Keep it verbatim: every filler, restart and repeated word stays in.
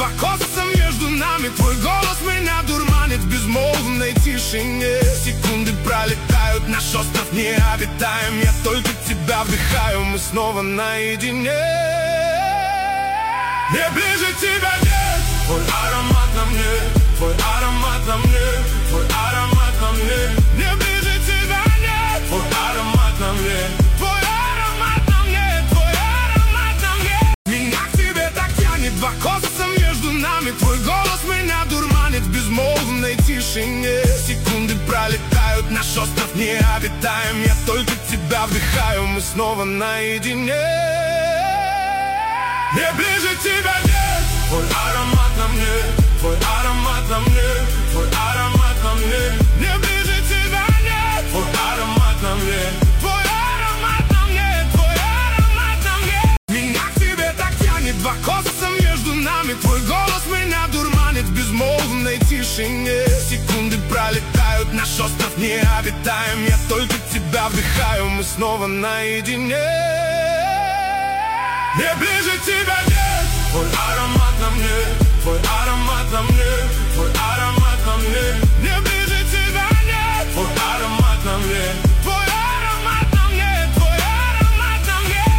два космоса между нами. Твой голос меня дурманит в безмолвной тишине. Секунды пролетают, наш остров необитаем. Я только тебя вдыхаю, мы снова наедине. Не ближе тебя нет. Твой аромат на мне, твой аромат на мне, твой аромат на мне. Не ближе тебя нет. Твой аромат на мне, твой аромат на мне, твой аромат на мне. Меня к тебе так тянет, два космоса между нами. Твой голос меня дурманит в безмолвной тишине. Секунды пролетают, наш остров необитаем. Я только тебя вдыхаю, мы снова наедине. Не ближе тебя нет. Твой аромат на мне, твой аромат на мне, твой аромат на мне. Не ближе тебя нет. Твой аромат на мне, твой аромат на мне, твой аромат на мне. Меня к тебе так тянет, два космоса между нами. Твой голос меня дурманит в безмолвной тишине. Секунды пролетают, наш остров необитаем. Я только тебя вдыхаю, мы снова наедине. Не ближе тебя нет. Твой аромат на мне, твой аромат на мне, твой аромат на мне.